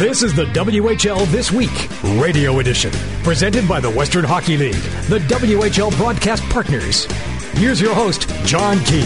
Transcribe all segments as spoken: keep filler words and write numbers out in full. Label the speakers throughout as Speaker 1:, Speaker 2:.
Speaker 1: This is the W H L This Week Radio Edition, presented by the Western Hockey League, the W H L broadcast partners. Here's your host, John Keane.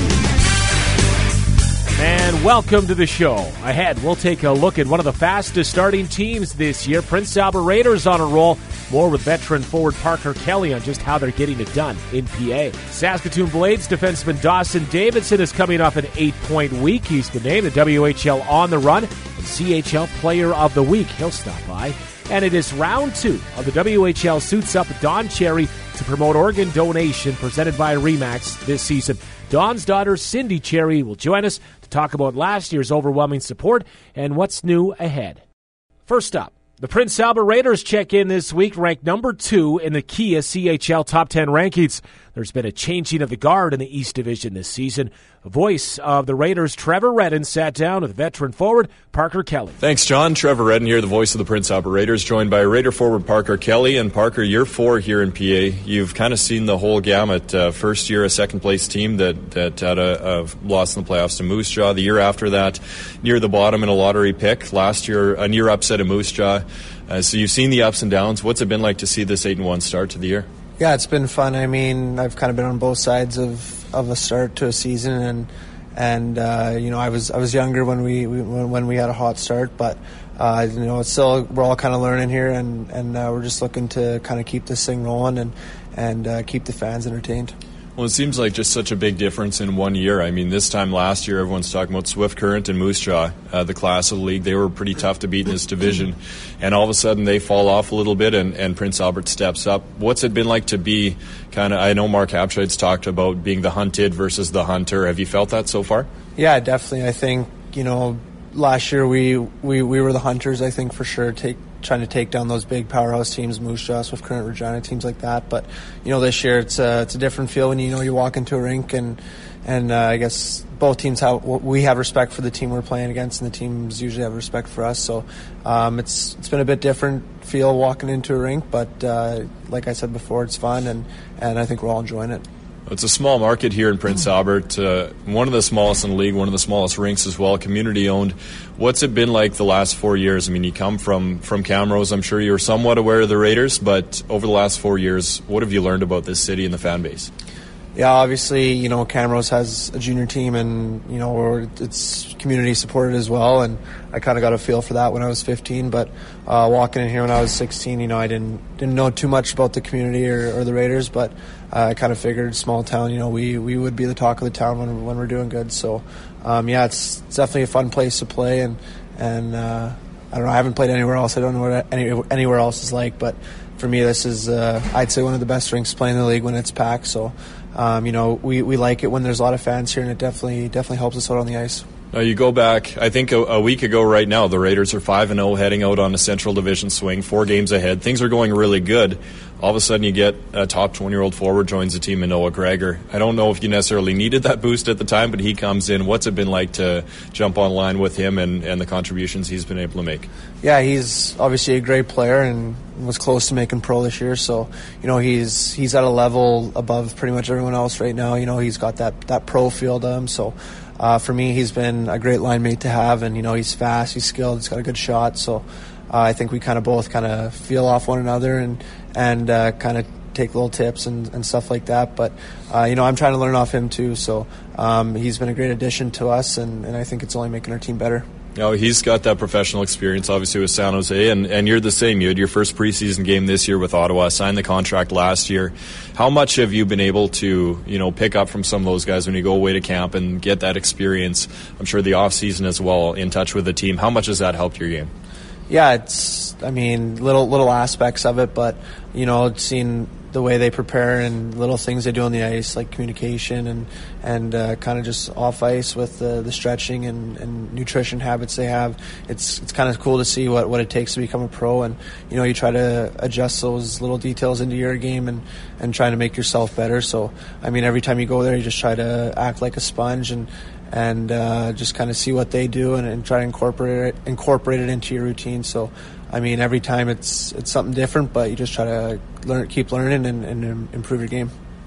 Speaker 2: And welcome to the show. Ahead, we'll take a look at one of the fastest starting teams this year, Prince Albert Raiders on a roll. More with veteran forward Parker Kelly on just how they're getting it done in P A. Saskatoon Blades defenseman Dawson Davidson is coming off an eight-point week. He's been named the W H L On the Run and C H L Player of the Week. He'll stop by. And it is round two of the W H L Suits Up Don Cherry to promote organ donation presented by RE/MAX this season. Don's daughter, Cindy Cherry, will join us to talk about last year's overwhelming support and what's new ahead. First up, the Prince Albert Raiders check in this week, ranked number two in the Kia C H L Top ten rankings. There's been a changing of the guard in the East Division this season. The voice of the Raiders, Trevor Redden, sat down with veteran forward Parker Kelly.
Speaker 3: Thanks, John. Trevor Redden here, the voice of the Prince Albert Raiders, joined by Raider forward Parker Kelly. And Parker, year four here in P A. You've kind of seen the whole gamut. Uh, first year, a second-place team that, that had a, a loss in the playoffs to Moose Jaw. The year after that, near the bottom in a lottery pick. Last year, a near upset of Moose Jaw. Uh, so you've seen the ups and downs. What's it been like to see this eight and one start to the year?
Speaker 4: Yeah, it's been fun. I mean, I've kind of been on both sides of, of a start to a season, and and uh, you know, I was I was younger when we, we when we had a hot start, but uh, you know, it's still we're all kind of learning here, and and uh, we're just looking to kind of keep this thing rolling and and uh, keep the fans entertained.
Speaker 3: Well, it seems like just such a big difference in one year. I mean, this time last year, everyone's talking about Swift Current and Moose Jaw, uh, the class of the league. They were pretty tough to beat in this division. And all of a sudden, they fall off a little bit, and, and Prince Albert steps up. What's it been like to be kind of, I know Mark Habscheid's talked about being the hunted versus the hunter. Have you felt that so far?
Speaker 4: Yeah, definitely. I think, you know, last year we, we, we were the hunters, I think, for sure, take trying to take down those big powerhouse teams, Moose Jaw, Swift Current, Regina, teams like that. But you know, this year it's a, it's a different feel when you know you walk into a rink, and and uh, I guess both teams have we have respect for the team we're playing against, and the teams usually have respect for us. So um, it's it's been a bit different feel walking into a rink, but uh, like I said before, it's fun, and and I think we're all enjoying it.
Speaker 3: It's a small market here in Prince Albert, uh, one of the smallest in the league, one of the smallest rinks as well, community-owned. What's it been like the last four years? I mean, you come from, from Camrose. I'm sure you're somewhat aware of the Raiders, but over the last four years, what have you learned about this city and the fan base?
Speaker 4: Yeah, obviously, you know, Camrose has a junior team, and, you know, it's community supported as well, and I kind of got a feel for that when I was fifteen, but uh, walking in here when I was sixteen, you know, I didn't didn't know too much about the community or, or the Raiders, but uh, I kind of figured small town, you know, we, we would be the talk of the town when, when we're doing good, so, um, yeah, it's, it's definitely a fun place to play, and, and uh, I don't know, I haven't played anywhere else, I don't know what any, anywhere else is like, but for me, this is, uh, I'd say, one of the best rinks playing in the league when it's packed, so Um, you know, we, we like it when there's a lot of fans here, and it definitely definitely helps us out on the ice.
Speaker 3: Now you go back, I think a, a week ago right now, the Raiders are five and oh heading out on a Central Division swing, four games ahead. Things are going really good. All of a sudden you get a top twenty-year-old forward joins the team in Noah Gregor. I don't know if you necessarily needed that boost at the time, but he comes in. What's it been like to jump online with him and, and the contributions he's been able to make?
Speaker 4: Yeah, he's obviously a great player and was close to making pro this year. So, you know, he's he's at a level above pretty much everyone else right now. You know, he's got that, that pro feel to him. So, uh, for me, he's been a great line mate to have. And, you know, he's fast, he's skilled, he's got a good shot. So, uh, I think we kind of both kind of feel off one another and, and uh, kind of take little tips and, and stuff like that. But, uh, you know, I'm trying to learn off him too. So, um, he's been a great addition to us, and, and I think it's only making our team better.
Speaker 3: You know, he's got that professional experience, obviously, with San Jose, and, and you're the same. You had your first preseason game this year with Ottawa, signed the contract last year. How much have you been able to, you know, pick up from some of those guys when you go away to camp and get that experience? I'm sure the off-season as well, in touch with the team. How much has that helped your game?
Speaker 4: Yeah, it's, I mean, little little aspects of it, but, you know, seeing the way they prepare and little things they do on the ice, like communication and and uh, kind of just off ice with the, the stretching and, and nutrition habits they have. It's it's kind of cool to see what, what it takes to become a pro, and you know, you try to adjust those little details into your game and, and trying to make yourself better. So I mean, every time you go there, you just try to act like a sponge and and uh, just kind of see what they do and, and try to incorporate it, incorporate it into your routine. So I mean, every time it's it's something different, but you just try to learn, keep learning, and, and improve your game.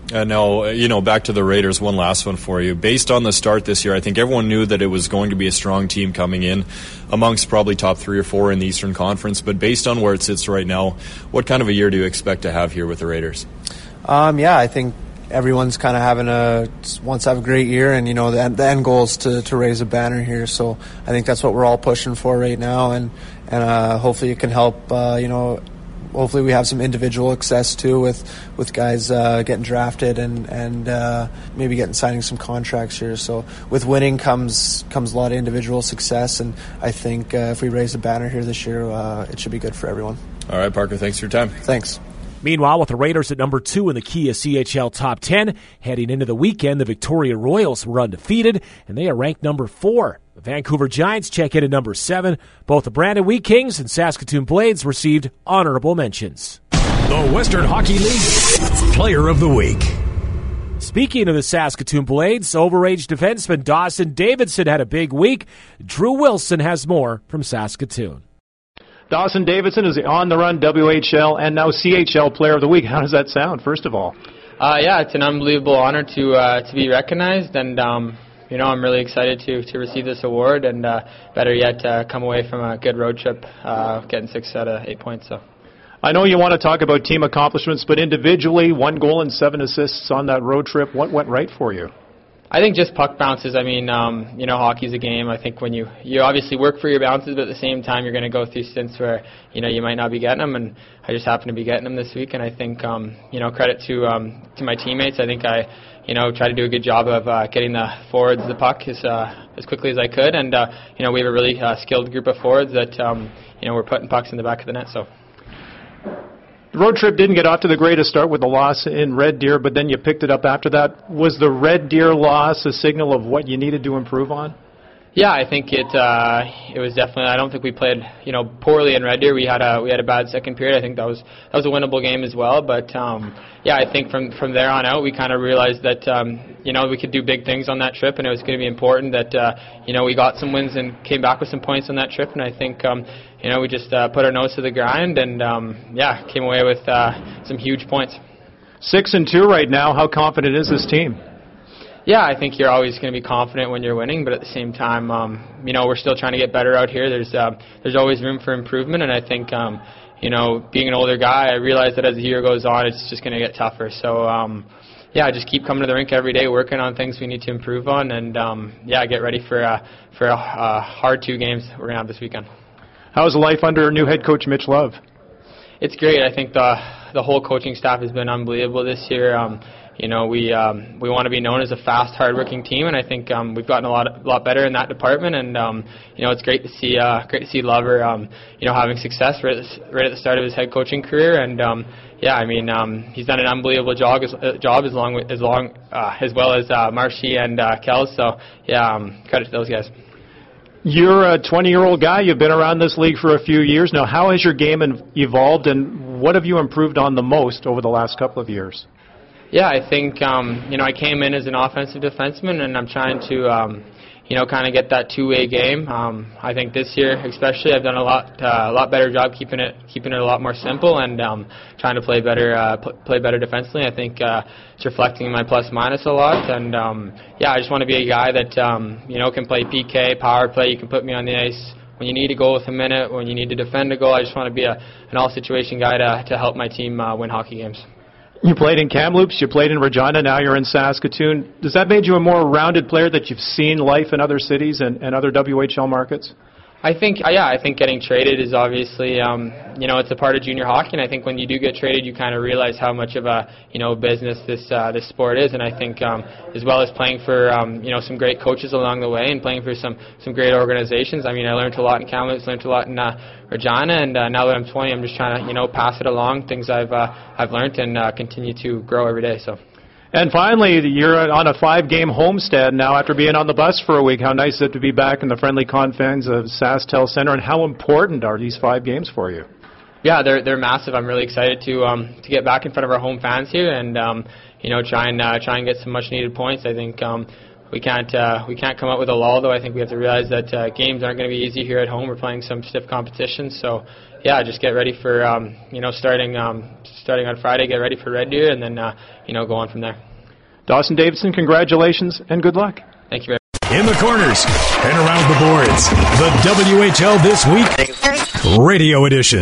Speaker 3: Uh, no, you know, back to the Raiders, one last one for you. Based on the start this year, I think everyone knew that it was going to be a strong team coming in, amongst probably top three or four in the Eastern Conference. But based on where it sits right now, what kind of a year do you expect to have here with the Raiders?
Speaker 4: Um, yeah, I think everyone's kind of having a wants to have a great year, and you know the, the end goal is to, to raise a banner here. So I think that's what we're all pushing for right now, and and uh, hopefully it can help. Uh, you know. Hopefully we have some individual success too with with guys uh, getting drafted and and uh, maybe getting signing some contracts here. So with winning comes comes a lot of individual success, and I think uh, if we raise the banner here this year, uh, it should be good for everyone.
Speaker 3: All right, Parker, thanks for your time.
Speaker 4: Thanks.
Speaker 2: Meanwhile, with the Raiders at number two in the Kia C H L Top ten, heading into the weekend, the Victoria Royals were undefeated, and they are ranked number four. The Vancouver Giants check in at number seven. Both the Brandon Wheat Kings and Saskatoon Blades received honorable mentions.
Speaker 1: The Western Hockey League Player of the Week.
Speaker 2: Speaking of the Saskatoon Blades, overage defenseman Dawson Davidson had a big week. Drew Wilson has more from Saskatoon.
Speaker 5: Dawson Davidson is the on-the-run W H L and now C H L Player of the Week. How does that sound, first of all?
Speaker 6: Uh, yeah, it's an unbelievable honor to uh, to be recognized, and um, you know I'm really excited to to receive this award, and uh, better yet, uh, come away from a good road trip, uh, getting six out of eight points. So.
Speaker 5: I know you want to talk about team accomplishments, but individually, one goal and seven assists on that road trip. What went right for you?
Speaker 6: I think just puck bounces. I mean, um, you know, hockey's a game. I think when you you obviously work for your bounces, but at the same time, you're going to go through stints where you know you might not be getting them, and I just happen to be getting them this week. And I think um, you know, credit to um, to my teammates. I think I you know tried to do a good job of uh, getting the forwards the puck as uh, as quickly as I could, and uh, you know we have a really uh, skilled group of forwards that um, you know we're putting pucks in the back of the net. So.
Speaker 5: The road trip didn't get off to the greatest start with the loss in Red Deer, but then you picked it up after that. Was the Red Deer loss a signal of what you needed to improve on?
Speaker 6: Yeah, I think it uh, it was definitely. I don't think we played you know poorly in Red Deer. We had a we had a bad second period. I think that was that was a winnable game as well. But um, yeah, I think from from there on out, we kind of realized that um, you know we could do big things on that trip, and it was going to be important that uh, you know we got some wins and came back with some points on that trip. And I think um, you know we just uh, put our nose to the grind, and um, yeah, came away with uh, some huge points.
Speaker 5: Six and two right now. How confident is this team?
Speaker 6: Yeah, I think you're always going to be confident when you're winning, but at the same time, um, you know, we're still trying to get better out here. There's uh, there's always room for improvement, and I think, um, you know, being an older guy, I realize that as the year goes on, it's just going to get tougher. So, um, yeah, just keep coming to the rink every day, working on things we need to improve on, and um, yeah, get ready for uh, for a uh, hard two games we're going to have this weekend.
Speaker 5: How's life under new head coach Mitch Love?
Speaker 6: It's great. I think the the whole coaching staff has been unbelievable this year. Um, You know, we um, we want to be known as a fast, hard-working team, and I think um, we've gotten a lot a lot better in that department. And um, you know, it's great to see uh, great to see Lover, um, you know, having success right at, the, right at the start of his head coaching career. And um, yeah, I mean, um, he's done an unbelievable job as uh, job as long as long uh, as well as uh, Marshy and uh, Kells. So yeah, um, credit to those guys.
Speaker 5: You're a twenty-year-old guy. You've been around this league for a few years now. How has your game evolved, and what have you improved on the most over the last couple of years?
Speaker 6: Yeah, I think, um, you know, I came in as an offensive defenseman, and I'm trying to, um, you know, kind of get that two-way game. Um, I think this year, especially, I've done a lot, uh, a lot better job keeping it, keeping it a lot more simple, and um, trying to play better, uh, pl- play better defensively. I think uh, it's reflecting my plus-minus a lot, and um, yeah, I just want to be a guy that, um, you know, can play P K, power play. You can put me on the ice when you need to go with a minute, when you need to defend a goal. I just want to be a, an all-situation guy to to help my team uh, win hockey games.
Speaker 5: You played in Kamloops, you played in Regina, now you're in Saskatoon. Does that make you a more rounded player that you've seen life in other cities and, and other W H L markets?
Speaker 6: I think, yeah, I think getting traded is obviously, um, you know, it's a part of junior hockey, and I think when you do get traded, you kind of realize how much of a, you know, business this uh, this sport is, and I think um, as well as playing for, um, you know, some great coaches along the way and playing for some, some great organizations. I mean, I learned a lot in Kamloops, learned a lot in uh, Regina, and uh, now that I'm twenty, I'm just trying to, you know, pass it along, things I've uh, I've learned, and uh, continue to grow every day. So.
Speaker 5: And finally, you're on a five-game homestand now after being on the bus for a week. How nice is it to be back in the friendly confines of SaskTel Center, and how important are these five games for you?
Speaker 6: Yeah, they're they're massive. I'm really excited to um, to get back in front of our home fans here, and um, you know, try and uh, try and get some much-needed points. I think um, we can't uh, we can't come up with a lull, though. I think we have to realize that uh, games aren't going to be easy here at home. We're playing some stiff competition, so yeah, just get ready for um, you know starting um, starting on Friday. Get ready for Red Deer, and then uh, you know go on from there.
Speaker 5: Dawson Davidson, congratulations and good luck.
Speaker 6: Thank you very much.
Speaker 1: In the corners and around the boards, the W H L This Week Radio Edition.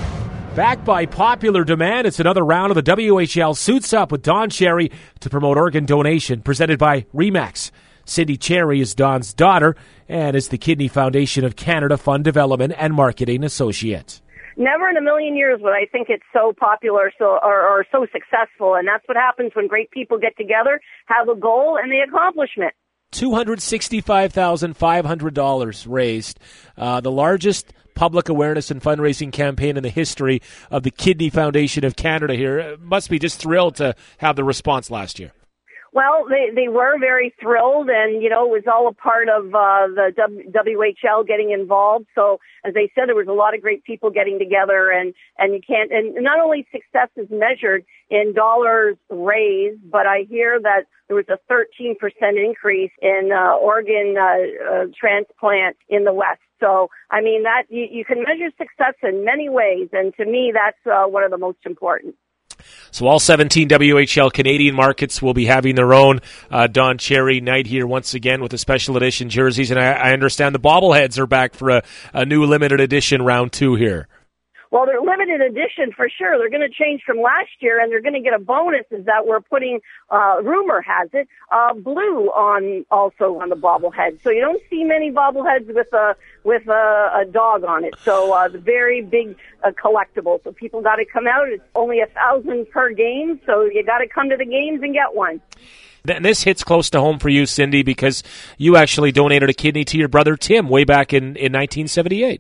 Speaker 2: Back by popular demand, it's another round of the W H L Suits Up with Don Cherry to promote organ donation, presented by RE/MAX. Cindy Cherry is Don's daughter and is the Kidney Foundation of Canada Fund Development and Marketing Associate.
Speaker 7: Never in a million years would I think it's so popular so or, or so successful, and that's what happens when great people get together, have a goal, and the accomplishment.
Speaker 2: two hundred sixty-five thousand five hundred dollars raised, uh, the largest public awareness and fundraising campaign in the history of the Kidney Foundation of Canada here. Must be just thrilled to have the response last year.
Speaker 7: Well, they they were very thrilled, and, you know, it was all a part of uh, the W H L getting involved. So, as I said, there was a lot of great people getting together, and, and you can't, and not only success is measured in dollars raised, but I hear that there was a thirteen percent increase in uh, organ uh, uh, transplant in the West. So, I mean, that you, you can measure success in many ways, and to me, that's uh, one of the most important.
Speaker 2: So all seventeen W H L Canadian markets will be having their own uh, Don Cherry night here once again with the special edition jerseys. And I, I understand the bobbleheads are back for a, a new limited edition round two here.
Speaker 7: Well, they're limited edition for sure. They're going to change from last year, and they're going to get a bonus is that we're putting, uh, rumor has it, uh, blue on also on the bobblehead. So you don't see many bobbleheads with a with a, a dog on it. So uh, the very big uh, collectible. So people got to come out. It's only a thousand per game, so you got to come to the games and get one.
Speaker 2: And this hits close to home for you, Cindy, because you actually donated a kidney to your brother Tim way back in, in nineteen seventy-eight.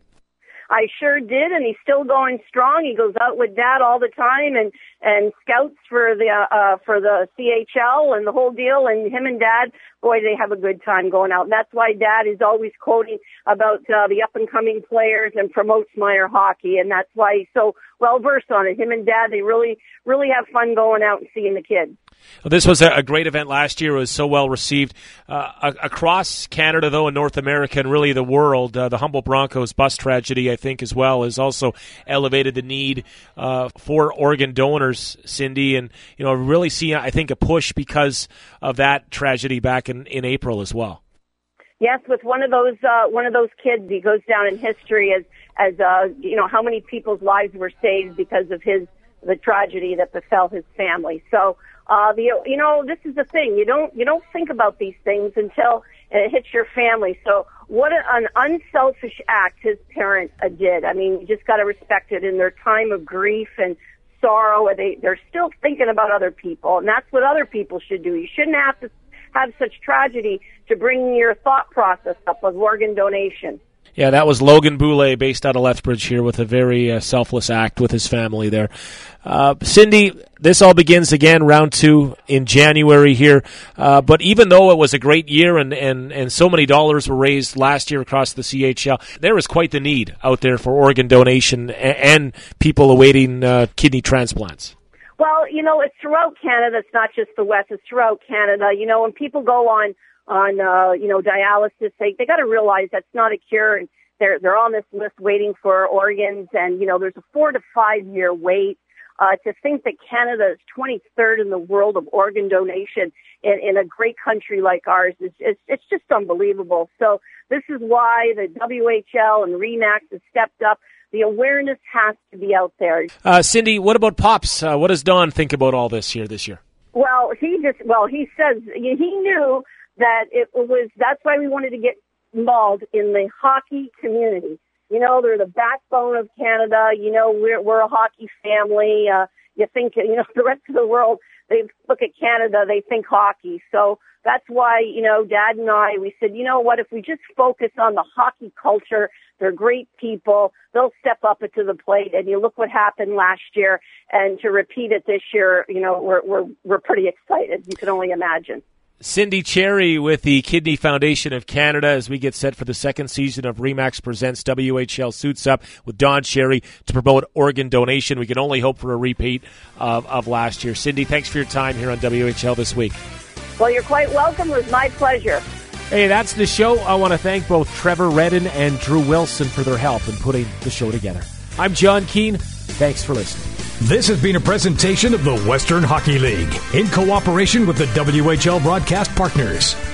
Speaker 7: I sure did, and he's still going strong. He goes out with Dad all the time and and scouts for the uh, uh for the C H L and the whole deal. And him and Dad, boy, they have a good time going out. And that's why Dad is always quoting about uh, the up and coming players and promotes Meyer hockey, and that's why he's so well versed on it. Him and Dad, they really really have fun going out and seeing the kids.
Speaker 2: Well, this was a great event last year. It was so well received. Uh, across Canada, though, and North America, and really the world, uh, the Humboldt Broncos bus tragedy, I think, as well, has also elevated the need uh, for organ donors, Cindy. And, you know, really see, I think, a push because of that tragedy back in, in April as well.
Speaker 7: Yes, with one of those uh, one of those kids, he goes down in history as, as uh, you know, how many people's lives were saved because of his the tragedy that befell his family. So, Uh, the, you know, this is the thing. You don't, you don't think about these things until it hits your family. So what a, an unselfish act his parent uh, did. I mean, you just got to respect it in their time of grief and sorrow. They, they're still thinking about other people, and that's what other people should do. You shouldn't have to have such tragedy to bring your thought process up of organ donation.
Speaker 2: Yeah, that was Logan Boulay, based out of Lethbridge here, with a very uh, selfless act with his family there. Uh, Cindy, this all begins again, round two in January here. Uh, but even though it was a great year and, and, and so many dollars were raised last year across the C H L, there is quite the need out there for organ donation and, and people awaiting uh, kidney transplants.
Speaker 7: Well, you know, it's throughout Canada. It's not just the West. It's throughout Canada. You know, when people go on on, uh, you know, dialysis, they, they got to realize that's not a cure, and they're, they're on this list waiting for organs, and, you know, there's a four to five year wait. Uh, to think that Canada is twenty-third in the world of organ donation in, in a great country like ours is, is, it's just unbelievable. So this is why the W H L and RE/MAX has stepped up. The awareness has to be out there.
Speaker 2: Uh, Cindy, what about Pops? Uh, what does Don think about all this here this year?
Speaker 7: Well, he just, well, he says he knew that it was, that's why we wanted to get involved in the hockey community. You know, they're the backbone of Canada. You know, we're we're a hockey family. Uh, you think, you know, the rest of the world, they look at Canada, they think hockey. So that's why, you know, Dad and I, we said, you know what, if we just focus on the hockey culture, they're great people, they'll step up to the plate. And you look what happened last year, and to repeat it this year, you know, we're we're we're pretty excited. You can only imagine.
Speaker 2: Cindy Cherry with the Kidney Foundation of Canada as we get set for the second season of RE/MAX Presents W H L Suits Up with Don Cherry to promote organ donation. We can only hope for a repeat of, of last year. Cindy, thanks for your time here on W H L This Week.
Speaker 7: Well, you're quite welcome. It was my pleasure.
Speaker 2: Hey, that's the show. I want to thank both Trevor Redden and Drew Wilson for their help in putting the show together. I'm John Keane. Thanks for listening.
Speaker 1: This has been a presentation of the Western Hockey League in cooperation with the W H L Broadcast Partners.